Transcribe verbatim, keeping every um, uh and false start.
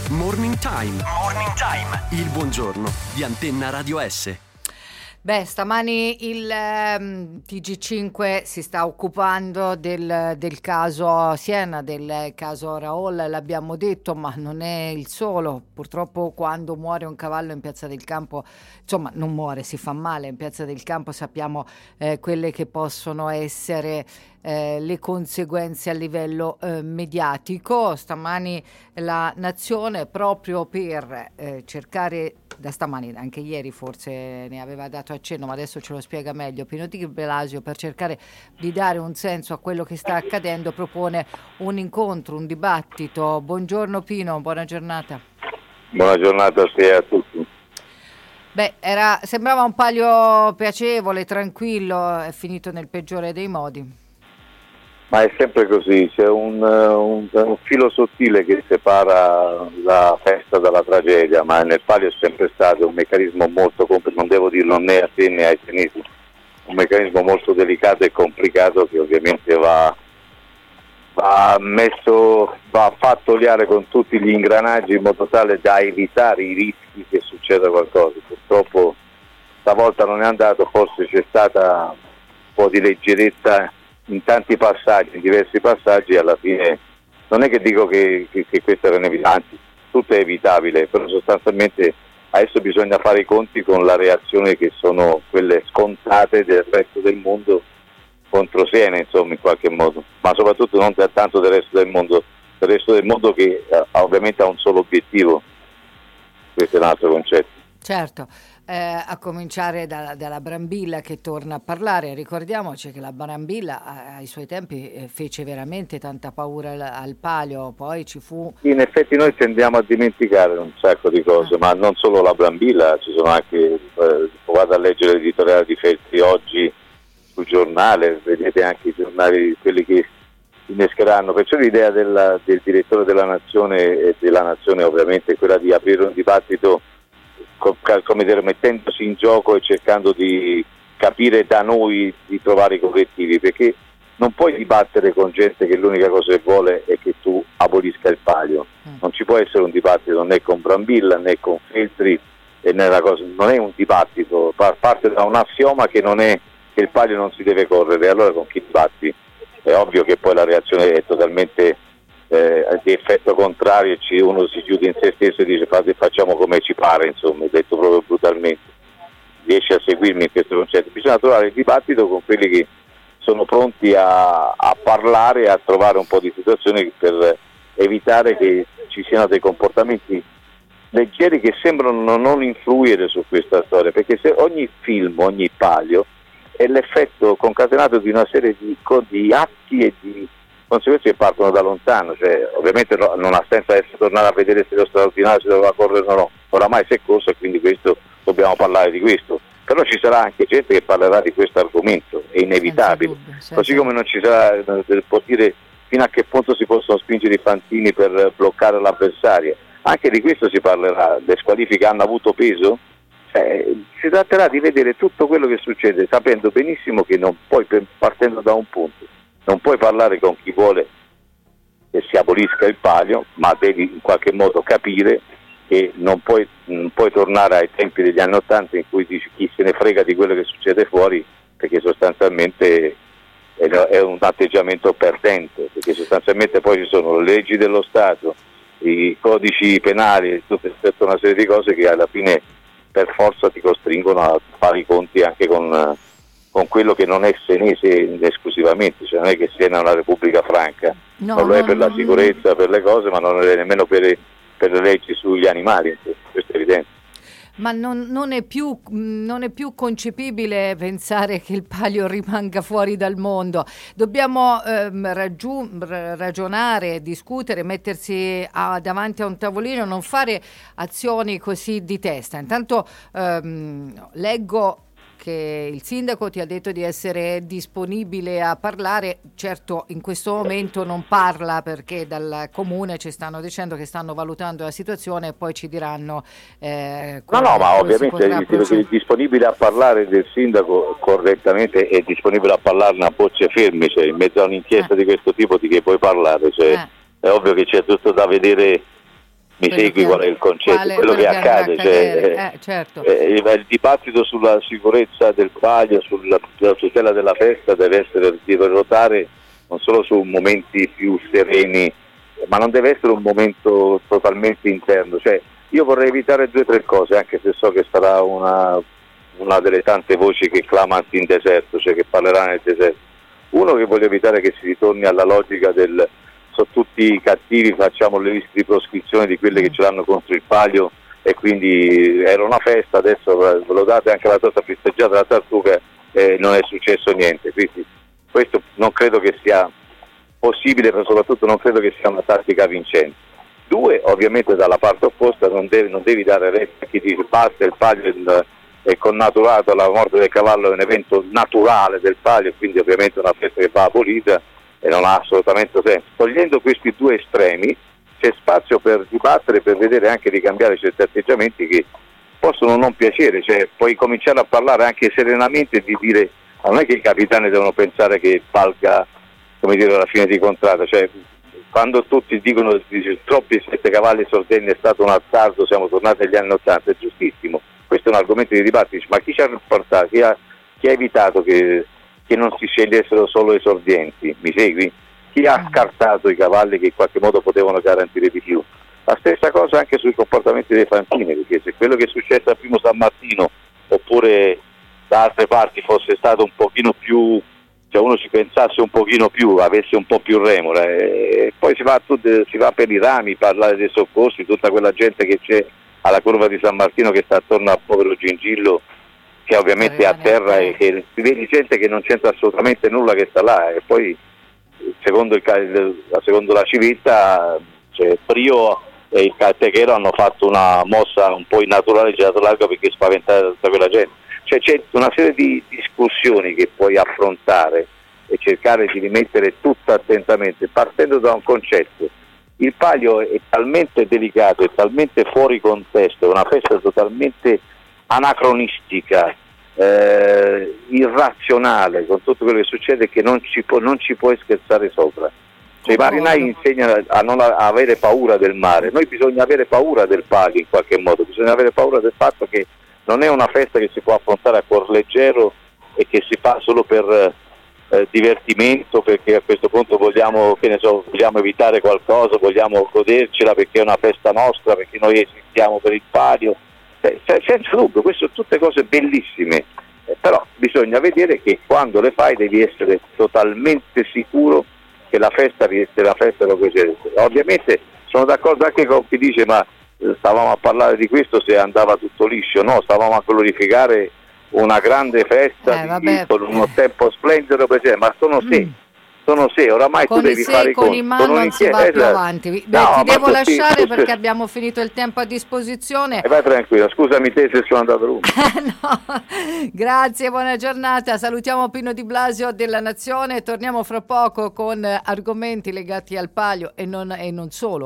Morning Time. Morning Time. Il buongiorno di Antenna Radio S. Beh, stamani il um, T G cinque si sta occupando del, del caso Siena, del caso Raoul, l'abbiamo detto, ma non è il solo. Purtroppo quando muore un cavallo in Piazza del Campo, insomma non muore, si fa male in Piazza del Campo, sappiamo eh, quelle che possono essere eh, le conseguenze a livello eh, mediatico. Stamani la Nazione, proprio per eh, cercare, da stamani, anche ieri forse ne aveva dato accenno, ma adesso ce lo spiega meglio Pino Di Blasio, per cercare di dare un senso a quello che sta accadendo, propone un incontro, un dibattito. Buongiorno Pino, buona giornata. Buona giornata a te e a tutti. Beh, era, sembrava un palio piacevole, tranquillo, è finito nel peggiore dei modi. Ma è sempre così, c'è un, un, un filo sottile che separa la festa dalla tragedia, ma nel palio è sempre stato un meccanismo molto complicato, non devo dirlo né a te né ai senesi, un meccanismo molto delicato e complicato che ovviamente va, va messo, va fatto oliare con tutti gli ingranaggi in modo tale da evitare i rischi che succeda qualcosa. Purtroppo stavolta non è andato, forse c'è stata un po' di leggerezza in tanti passaggi, in diversi passaggi, alla fine non è che dico che, che, che questo era inevitabile, anzi tutto è evitabile, però sostanzialmente adesso bisogna fare i conti con la reazione che sono quelle scontate del resto del mondo contro Siena, insomma, in qualche modo, ma soprattutto non tanto del resto del mondo, del resto del mondo che eh, ovviamente ha un solo obiettivo. Questo è un altro concetto. Certo, eh, a cominciare da, dalla Brambilla che torna a parlare. Ricordiamoci che la Brambilla a, ai suoi tempi eh, fece veramente tanta paura al, al palio, poi ci fu... In effetti noi tendiamo a dimenticare un sacco di cose, ah. ma non solo la Brambilla, ci sono anche, eh, vado a leggere l'editoriale di Feltri oggi sul giornale, vedete anche i giornali, quelli che innescheranno, perciò l'idea della, del direttore della Nazione e della Nazione ovviamente è quella di aprire un dibattito come dire, mettendosi in gioco e cercando di capire da noi, di trovare i correttivi, perché non puoi dibattere con gente che l'unica cosa che vuole è che tu abolisca il palio, non ci può essere un dibattito né con Brambilla né con Feltri, e nella cosa, non è un dibattito, parte da un assioma che non è che il palio non si deve correre, allora con chi dibatti? È ovvio che poi la reazione è totalmente Eh, di effetto contrario, ci, uno si chiude in se stesso e dice fate, facciamo come ci pare, insomma, detto proprio brutalmente. Riesce a seguirmi in questo concetto? Bisogna trovare il dibattito con quelli che sono pronti a, a parlare e a trovare un po' di situazioni per evitare che ci siano dei comportamenti leggeri che sembrano non influire su questa storia, perché se ogni film, ogni palio è l'effetto concatenato di una serie di, di atti e di conseguenze che partono da lontano, cioè ovviamente no, non ha senso adesso tornare a vedere se lo straordinario si doveva correre o no, oramai si è corso e quindi questo dobbiamo parlare di questo, però ci sarà anche gente che parlerà di questo argomento, è inevitabile, dubbio, così come non ci sarà, può dire fino a che punto si possono spingere i fantini per bloccare l'avversario, anche di questo si parlerà, le squalifiche hanno avuto peso, eh, si tratterà di vedere tutto quello che succede sapendo benissimo che non poi partendo da un punto non puoi parlare con chi vuole che si abolisca il palio, ma devi in qualche modo capire che non puoi, non puoi tornare ai tempi degli anni Ottanta in cui dici chi se ne frega di quello che succede fuori, perché sostanzialmente è, è un atteggiamento perdente, perché sostanzialmente poi ci sono le leggi dello Stato, i codici penali, tutta una serie di cose che alla fine per forza ti costringono a fare i conti anche con... con quello che non è senese esclusivamente, cioè non è che Siena è una repubblica franca, no, non lo è no, per no, la sicurezza, no. per le cose, ma non lo è nemmeno per, per le leggi sugli animali, questo è evidente. Ma non, non, è più, non è più concepibile pensare che il palio rimanga fuori dal mondo. Dobbiamo ehm, raggiu- ragionare, discutere, mettersi a, davanti a un tavolino, non fare azioni così di testa. Intanto ehm, leggo che il sindaco ti ha detto di essere disponibile a parlare, certo in questo momento non parla perché dal comune ci stanno dicendo che stanno valutando la situazione e poi ci diranno eh, no no ma ovviamente è disponibile a parlare del sindaco correttamente, è disponibile a parlarne a bocce ferme, cioè in mezzo a un'inchiesta eh. di questo tipo di che puoi parlare, cioè, eh. è ovvio che c'è tutto da vedere Mi quello segui che- qual è il concetto? quale- quello, che quello che accade, andrà a cioè, accadere. eh, Eh, certo. eh, il, il dibattito sulla sicurezza del palio, sulla, sulla tutela della festa deve essere, deve ruotare non solo su momenti più sereni, ma non deve essere un momento totalmente interno. Cioè, io vorrei evitare due o tre cose, anche se so che sarà una, una delle tante voci che clamano in deserto, cioè che parlerà nel deserto. Uno, che voglio evitare che si ritorni alla logica del sono tutti cattivi, facciamo le liste di proscrizione di quelle che ce l'hanno contro il palio e quindi era una festa, adesso ve lo date anche la torta festeggiata, la tartuga, e non è successo niente. Quindi questo non credo che sia possibile, ma soprattutto non credo che sia una tattica vincente. Due, ovviamente dalla parte opposta non devi, non devi dare retta a chi dice basta, il palio è, il, è connaturato, la morte del cavallo è un evento naturale del palio, quindi ovviamente è una festa che va abolita e non ha assolutamente senso. Togliendo questi due estremi c'è spazio per dibattere, per vedere anche di cambiare certi atteggiamenti che possono non piacere, cioè puoi cominciare a parlare anche serenamente e di dire, non è che i capitani devono pensare che valga, come dire, la fine di contratto, cioè quando tutti dicono dice, troppi sette cavalli sordenni è stato un azzardo, siamo tornati agli anni ottanta, è giustissimo, questo è un argomento di dibattito, ma chi ci ha portato, chi ha, chi ha evitato che, che non si scegliessero solo esordienti, mi segui? Chi ha scartato i cavalli che in qualche modo potevano garantire di più? La stessa cosa anche sui comportamenti dei fantini, perché se quello che è successo a Primo San Martino oppure da altre parti fosse stato un pochino più, cioè uno ci pensasse un pochino più, avesse un po' più remora, e poi si va, si va per i rami, parlare dei soccorsi, tutta quella gente che c'è alla curva di San Martino che sta attorno al povero Gingillo, che ovviamente è a terra e che vedi gente che non c'entra assolutamente nulla che sta là, e poi secondo, il, secondo la civetta, cioè, Prio e il Caltechero hanno fatto una mossa un po' innaturale, girato largo perché spaventata tutta quella gente. Cioè c'è una serie di discussioni che puoi affrontare e cercare di rimettere tutto attentamente, partendo da un concetto. Il palio è talmente delicato, è talmente fuori contesto, è una festa totalmente anacronistica, eh, irrazionale, con tutto quello che succede, che non ci, può, non ci puoi scherzare sopra. Cioè, i marinai insegnano a non a avere paura del mare, noi bisogna avere paura del palio in qualche modo, bisogna avere paura del fatto che non è una festa che si può affrontare a cuor leggero e che si fa solo per eh, divertimento, perché a questo punto vogliamo, che ne so, vogliamo evitare qualcosa, vogliamo godercela perché è una festa nostra, perché noi esistiamo per il palio. Eh, senza dubbio, queste sono tutte cose bellissime, eh, però bisogna vedere che quando le fai devi essere totalmente sicuro che la festa riesce, la festa lo piacere. Ovviamente sono d'accordo anche con chi dice ma eh, stavamo a parlare di questo se andava tutto liscio, no, stavamo a glorificare una grande festa eh, di, con uno tempo splendido, ma sono sé. Mm. Sono sé, oramai con tu devi sé, fare i con conti. i man non si va più avanti. Beh, no, ti devo lasciare scusi, perché scusi. abbiamo finito il tempo a disposizione. E vai tranquilla, scusami te se sono andato lungo. No. Grazie, buona giornata. Salutiamo Pino Di Blasio della Nazione. Torniamo fra poco con argomenti legati al palio e non, e non solo.